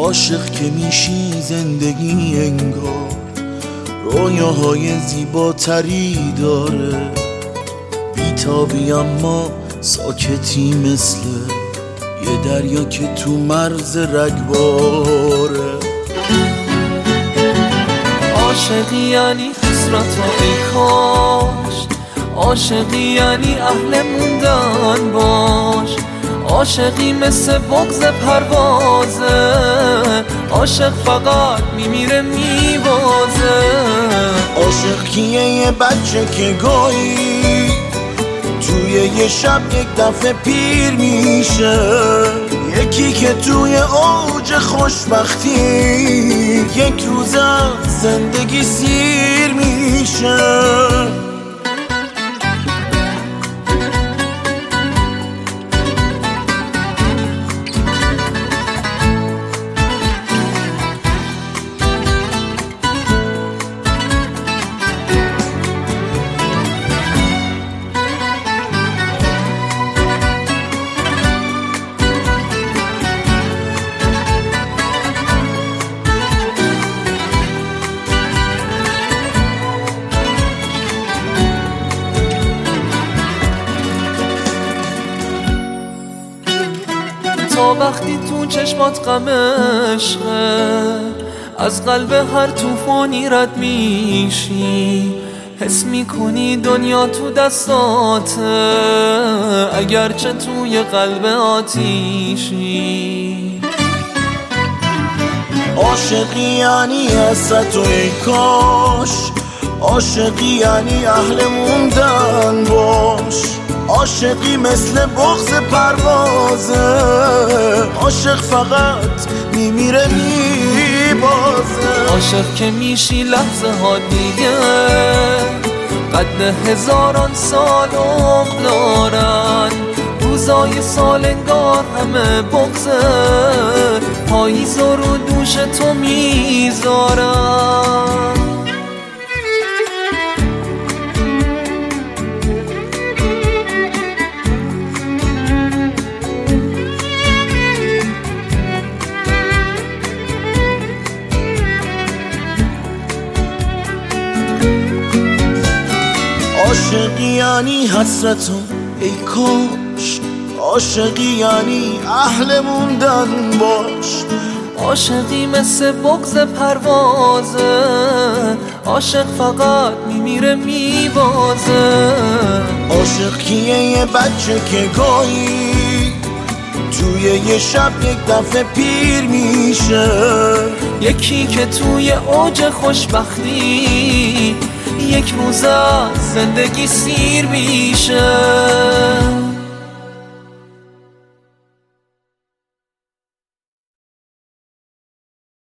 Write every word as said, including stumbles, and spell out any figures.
عاشق که میشی زندگی انگار رویاهای زیباتری داره، بیتابی اما ساکتی مثل یه دریا که تو مرز رگباره. عاشقی یعنی حسرت و ای کاش، عاشقی یعنی اهل موندن باش، عاشقی مثل بغض پروازه، عاشق فقط میمیره میبازه. عاشق کیه؟ یه بچه که گاهی توی یه شب یک دفعه پیر میشه، یکی که توی اوج خوشبختی یک روز از زندگی سیر میشه. تا وقتی تو چشمات غم عشقه، از قلب هر طوفانی رد میشی، حس میکنی دنیا تو دستاته اگرچه توی قلب آتیشی. عاشقی یعنی حسرت و ای کاش، عاشقی یعنی اهل موندن باش، عاشقی مثل بغض پروازه، عاشق فقط میمیره میبازه. عاشق که میشی لحظه ها دیگه قد هزاران سال عمر دارن، روزای سال انگار همه بغضه، پاییز رو دوش تو میذارن. عاشقی یعنی حسرت و ای کاش، عاشقی یعنی اهل موندن باش، عاشقی مثل بغض پروازه، عاشق فقط میمیره میبازه. عاشق کیه؟ یه بچه که گاهی توی یه شب یک دفعه پیر میشه، یکی که توی اوج خوشبختی یک روز از زندگی سیر میشه.